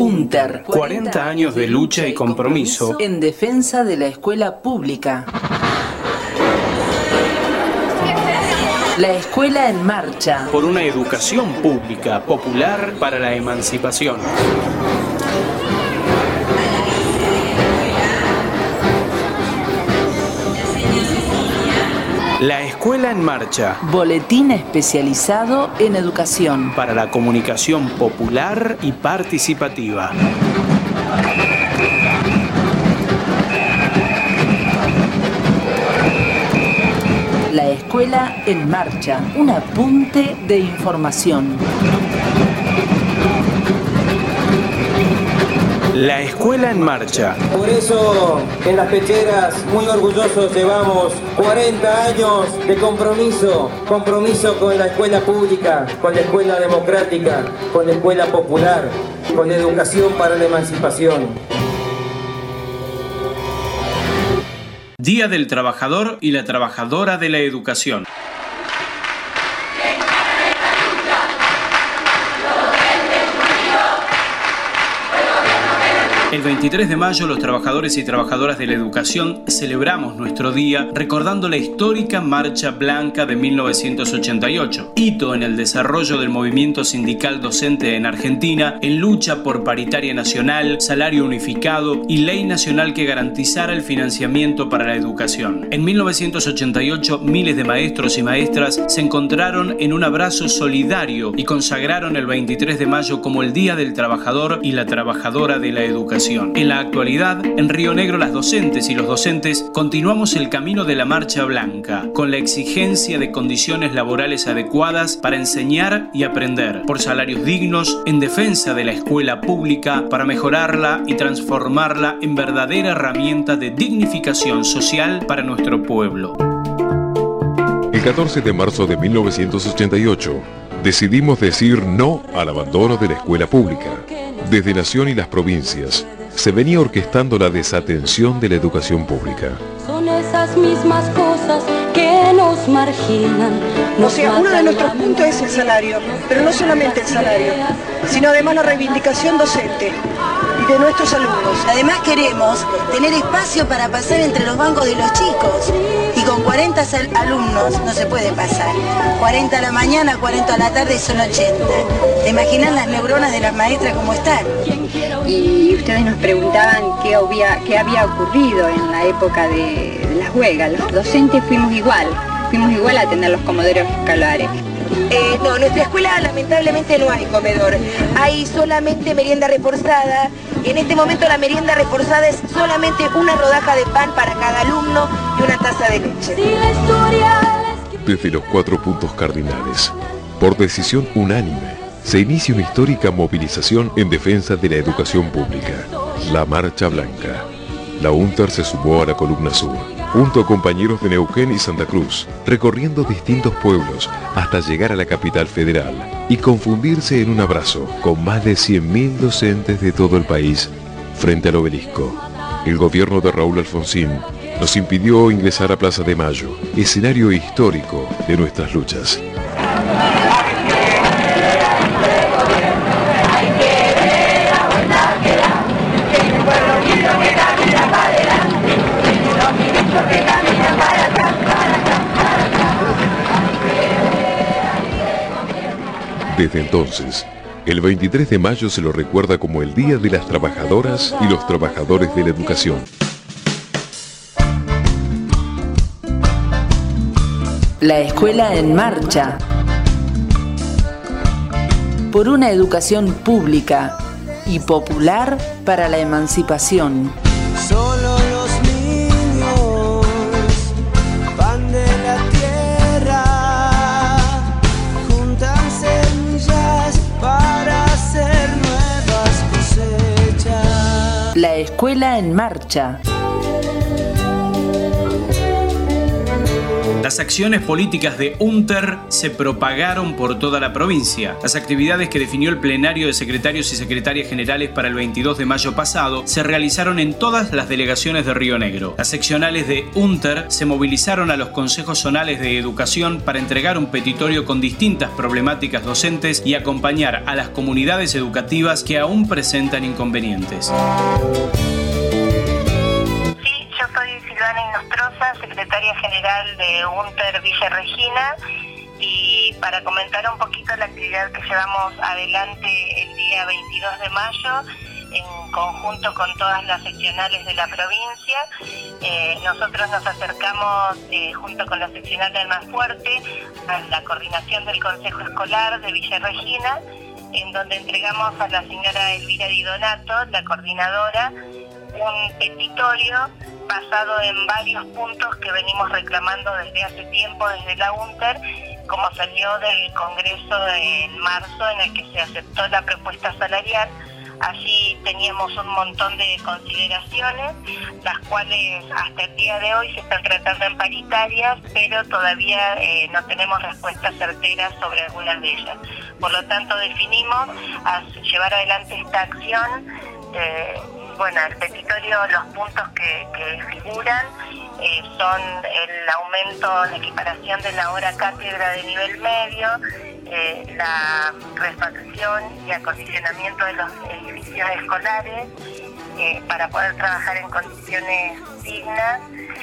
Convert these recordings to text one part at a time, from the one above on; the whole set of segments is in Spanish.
UNTER. 40 años de lucha y compromiso en defensa de la escuela pública. La escuela en marcha. Por una educación pública, popular para la emancipación. La escuela en marcha. Boletín especializado en educación. Para la comunicación popular y participativa. La escuela en marcha. Un apunte de información. La escuela en marcha. Por eso, en las pecheras, muy orgullosos, llevamos 40 años de compromiso con la escuela pública, con la escuela democrática, con la escuela popular, con la educación para la emancipación. Día del Trabajador y la Trabajadora de la Educación. El 23 de mayo, los trabajadores y trabajadoras de la educación celebramos nuestro día recordando la histórica Marcha Blanca de 1988, hito en el desarrollo del movimiento sindical docente en Argentina en lucha por paritaria nacional, salario unificado y ley nacional que garantizara el financiamiento para la educación. En 1988, miles de maestros y maestras se encontraron en un abrazo solidario y consagraron el 23 de mayo como el Día del Trabajador y la Trabajadora de la Educación. En la actualidad, en Río Negro, las docentes y los docentes continuamos el camino de la Marcha Blanca, con la exigencia de condiciones laborales adecuadas para enseñar y aprender, por salarios dignos, en defensa de la escuela pública, para mejorarla y transformarla en verdadera herramienta de dignificación social para nuestro pueblo. El 14 de marzo de 1988, decidimos decir no al abandono de la escuela pública. Desde Nación y las provincias, se venía orquestando la desatención de la educación pública. Son esas mismas cosas que nos marginan. Uno de nuestros puntos es el salario, pero no solamente el salario, sino además la reivindicación docente y de nuestros alumnos. Además queremos tener espacio para pasar entre los bancos de los chicos. Y con 40 alumnos no se puede pasar. 40 a la mañana, 40 a la tarde son 80. ¿Te imaginas las neuronas de las maestras cómo están? Y ustedes nos preguntaban qué había ocurrido en la época de las huelgas. Los docentes fuimos igual a atender los comederos escolares. No, en nuestra escuela lamentablemente no hay comedor. Hay solamente merienda reforzada. Y en este momento la merienda reforzada es solamente una rodaja de pan para cada alumno y una taza de leche. Desde los 4 puntos cardinales, por decisión unánime, se inicia una histórica movilización en defensa de la educación pública, la Marcha Blanca. La UNTER se sumó a la columna sur, junto a compañeros de Neuquén y Santa Cruz, recorriendo distintos pueblos hasta llegar a la capital federal y confundirse en un abrazo con más de 100.000 docentes de todo el país frente al obelisco. El gobierno de Raúl Alfonsín nos impidió ingresar a Plaza de Mayo, escenario histórico de nuestras luchas. Desde entonces, el 23 de mayo se lo recuerda como el Día de las Trabajadoras y los Trabajadores de la Educación. La escuela en marcha. Por una educación pública y popular para la emancipación. Solo los niños van de la tierra, juntan semillas para hacer nuevas cosechas. La escuela en marcha. Las acciones políticas de UNTER se propagaron por toda la provincia. Las actividades que definió el plenario de secretarios y secretarias generales para el 22 de mayo pasado se realizaron en todas las delegaciones de Río Negro. Las seccionales de UNTER se movilizaron a los consejos zonales de educación para entregar un petitorio con distintas problemáticas docentes y acompañar a las comunidades educativas que aún presentan inconvenientes. Secretaria General de UNTER Villa Regina, y para comentar un poquito la actividad que llevamos adelante el día 22 de mayo en conjunto con todas las seccionales de la provincia. Nosotros nos acercamos junto con la seccional de Almafuerte a la coordinación del Consejo Escolar de Villa Regina, en donde entregamos a la señora Elvira Di Donato, la coordinadora, un petitorio basado en varios puntos que venimos reclamando desde hace tiempo desde la UNTER, como salió del Congreso en marzo en el que se aceptó la propuesta salarial. Allí teníamos un montón de consideraciones, las cuales hasta el día de hoy se están tratando en paritarias, pero todavía no tenemos respuestas certeras sobre algunas de ellas. Por lo tanto, definimos llevar adelante esta acción. El petitorio, los puntos que figuran son el aumento, la equiparación de la hora cátedra de nivel medio, la refacción y acondicionamiento de los edificios escolares para poder trabajar en condiciones dignas.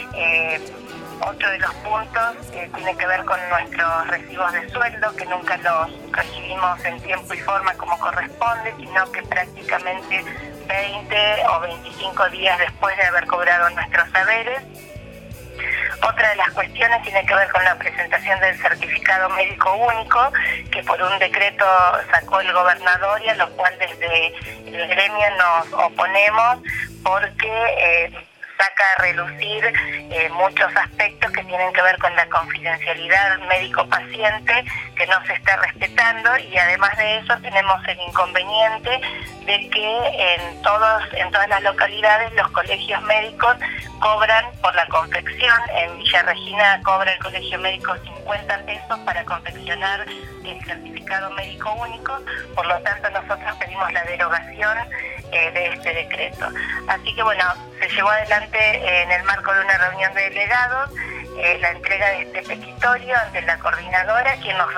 Otro de los puntos tiene que ver con nuestros recibos de sueldo, que nunca los recibimos en tiempo y forma como corresponde, sino que prácticamente 20 o 25 días después de haber cobrado nuestros saberes. Otra de las cuestiones tiene que ver con la presentación del certificado médico único, que por un decreto sacó el gobernador y a lo cual desde el gremio nos oponemos porque saca a relucir muchos aspectos que tienen que ver con la confidencialidad médico-paciente que no se está respetando, y además de eso tenemos el inconveniente de que en todas las localidades los colegios médicos cobran por la confección. En Villa Regina cobra el colegio médico 50 pesos para confeccionar el certificado médico único, por lo tanto nosotros pedimos la derogación de este decreto. Así que se llevó adelante en el marco de una reunión de delegados la entrega de este petitorio ante la coordinadora, quien nos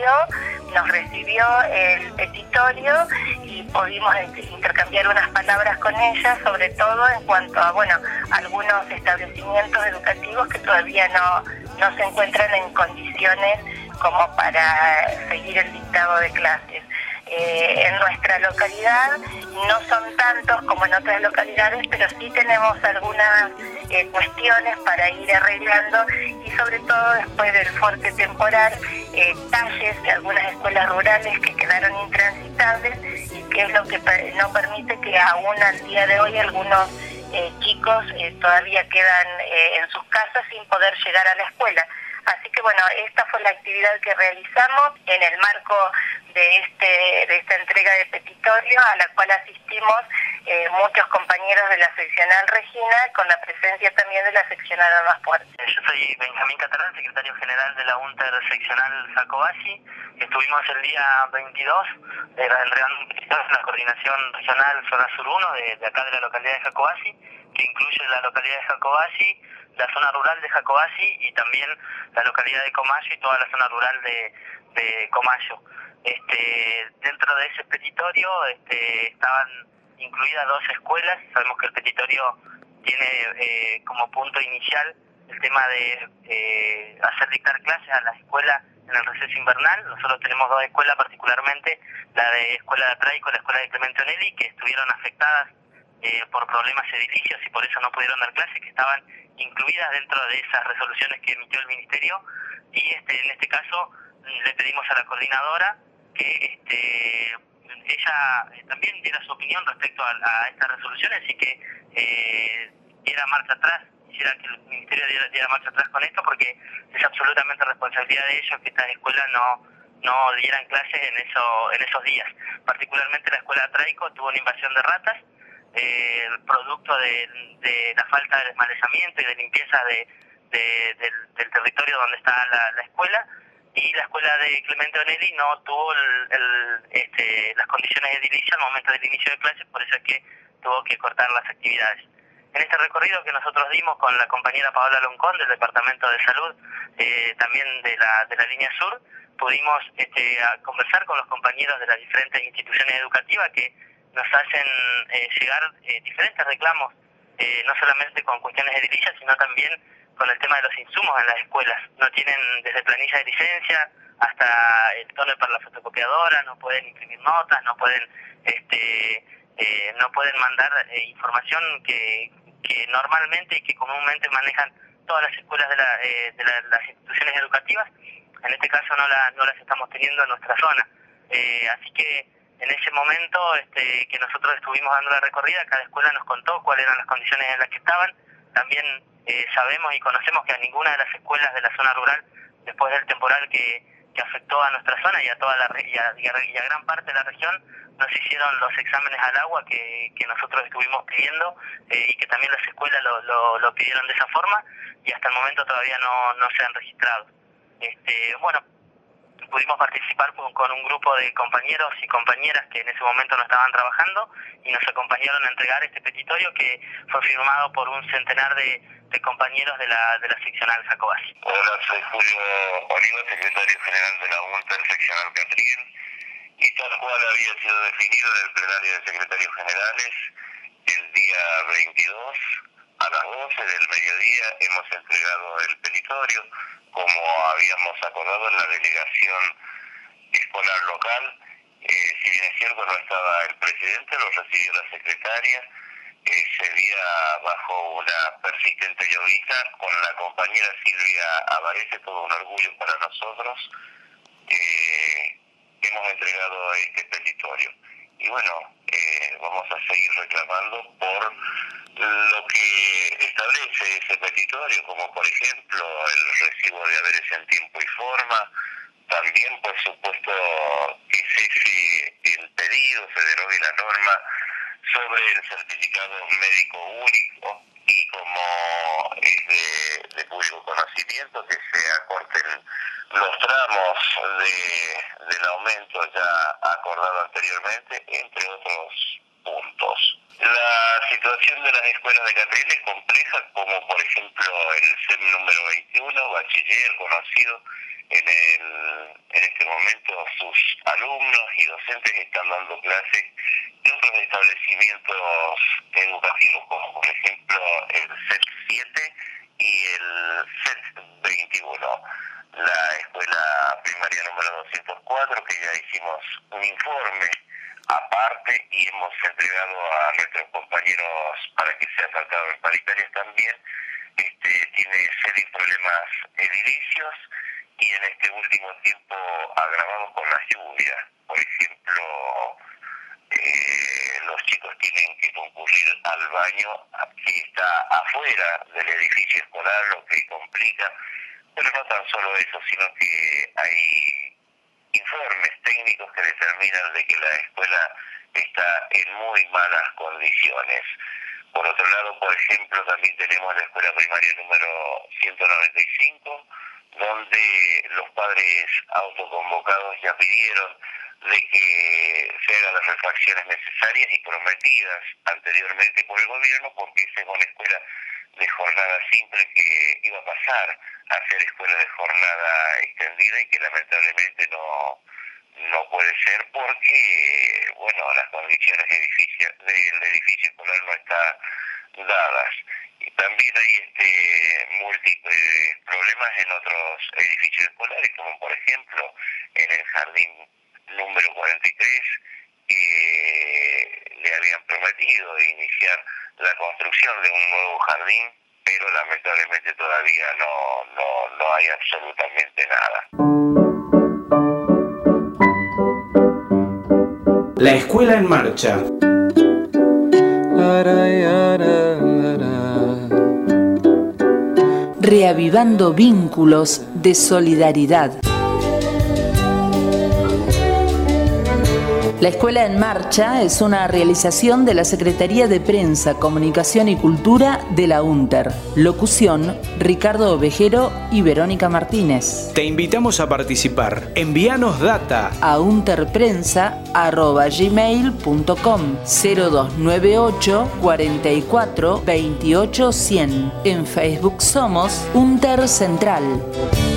recibió el petitorio y pudimos intercambiar unas palabras con ella, sobre todo en cuanto a algunos establecimientos educativos que todavía no se encuentran en condiciones como para seguir el dictado de clases. En nuestra localidad no son tantos como en otras localidades, pero sí tenemos algunas cuestiones para ir arreglando, y sobre todo después del fuerte temporal, calles de algunas escuelas rurales que quedaron intransitables, y que es lo que no permite que aún al día de hoy algunos chicos todavía quedan en sus casas sin poder llegar a la escuela. Así que esta fue la actividad que realizamos en el marco de esta entrega de petitorio, a la cual asistimos muchos compañeros de la seccional Regina, con la presencia también de la seccional Almafuerte. Yo soy Benjamín Catalán, secretario general de la UNTER seccional Jacobasi. Estuvimos el día 22 entregando un petitorio en la coordinación regional Zona Sur 1 de acá de la localidad de Jacobasi, que incluye la localidad de Jacobasi, la zona rural de Jacobasi y también la localidad de Comayo y toda la zona rural de Comayo. Dentro de ese petitorio estaban incluidas 2 escuelas. Sabemos que el petitorio tiene como punto inicial el tema de hacer dictar clases a las escuelas en el receso invernal. Nosotros tenemos 2 escuelas, particularmente la de Escuela de Atraico y la Escuela de Clemente Onelli, que estuvieron afectadas por problemas edilicios y por eso no pudieron dar clases, que estaban incluidas dentro de esas resoluciones que emitió el Ministerio. Y en este caso le pedimos a la coordinadora que ella también diera su opinión respecto a estas resoluciones y que diera marcha atrás, quisiera que el Ministerio diera marcha atrás con esto, porque es absolutamente responsabilidad de ellos que estas escuelas no dieran clases en esos días. Particularmente la Escuela Atraico tuvo una invasión de ratas, producto de la falta de desmalezamiento y de limpieza del territorio donde está la escuela, y la escuela de Clemente Onelli no tuvo las condiciones de edilicia al momento del inicio de clases, por eso es que tuvo que cortar las actividades. En este recorrido que nosotros dimos con la compañera Paola Loncón del Departamento de Salud, también de la línea sur, pudimos conversar con los compañeros de las diferentes instituciones educativas que nos hacen llegar diferentes reclamos, no solamente con cuestiones de edilicia, sino también con el tema de los insumos en las escuelas. No tienen desde planilla de licencia hasta el tóner para la fotocopiadora, no pueden imprimir notas, no pueden mandar información que normalmente y que comúnmente manejan todas las escuelas de las instituciones educativas. En este caso no las estamos teniendo en nuestra zona. Así que en ese momento que nosotros estuvimos dando la recorrida, cada escuela nos contó cuáles eran las condiciones en las que estaban. También sabemos y conocemos que a ninguna de las escuelas de la zona rural, después del temporal que afectó a nuestra zona y a toda y a gran parte de la región, nos hicieron los exámenes al agua que nosotros estuvimos pidiendo, y que también las escuelas lo pidieron de esa forma, y hasta el momento todavía no se han registrado. Pudimos participar con un grupo de compañeros y compañeras que en ese momento no estaban trabajando y nos acompañaron a entregar este petitorio que fue firmado por un centenar de compañeros de la seccional Jacobasi. Hola, soy Julio Oliva, secretario general de la UNTER seccional Catril, y tal cual había sido definido en el plenario de secretarios generales el día 22 a las 12 del mediodía hemos entregado el petitorio, como habíamos acordado en la delegación escolar local. Si bien es cierto no estaba el presidente, lo recibió la secretaria. Ese día, bajo una persistente llovizna, con la compañera Silvia Avarese, todo un orgullo para nosotros, hemos entregado este petitorio. Y bueno, vamos a seguir reclamando por lo que establece ese petitorio, como por ejemplo el recibo de haberes en tiempo y forma, también por supuesto que cese el pedido, se derogue la norma sobre el certificado médico único, y como es de público conocimiento, que se acorten los tramos del aumento ya acordado anteriormente, entre otros puntos. La situación de las escuelas de Catril es compleja, como por ejemplo el CEM número 21, bachiller, conocido. En este momento sus alumnos y docentes están dando clases en otros establecimientos educativos, como por ejemplo el CET 7 y el CET 21. La escuela primaria número 204, que ya hicimos un informe aparte y hemos entregado a nuestros compañeros para que sea tratado en paritarias también, tiene serios problemas edilicios, y en este último tiempo agravados con las lluvias. Por ejemplo, los chicos tienen que concurrir al baño que está afuera del edificio escolar, lo que complica. Pero no tan solo eso, sino que hay informes técnicos que determinan de que la escuela está en muy malas condiciones. Por otro lado, por ejemplo, también tenemos la escuela primaria número 195, donde los padres autoconvocados ya pidieron de que se hagan las refacciones necesarias y prometidas anteriormente por el gobierno, porque esa es una escuela de jornada simple que iba a pasar a ser escuela de jornada extendida, y que lamentablemente no puede ser porque, bueno, las condiciones del edificio escolar no están dadas. Y también hay múltiples problemas en otros edificios escolares, como por ejemplo en el jardín número 43, que le habían prometido iniciar la construcción de un nuevo jardín, pero lamentablemente todavía no hay absolutamente nada. La escuela en marcha. Reavivando vínculos de solidaridad. La Escuela en Marcha es una realización de la Secretaría de Prensa, Comunicación y Cultura de la UNTER. Locución, Ricardo Ovejero y Verónica Martínez. Te invitamos a participar. Envíanos data a unterprensa@gmail.com 0298 44 28 100. En Facebook somos UNTER Central.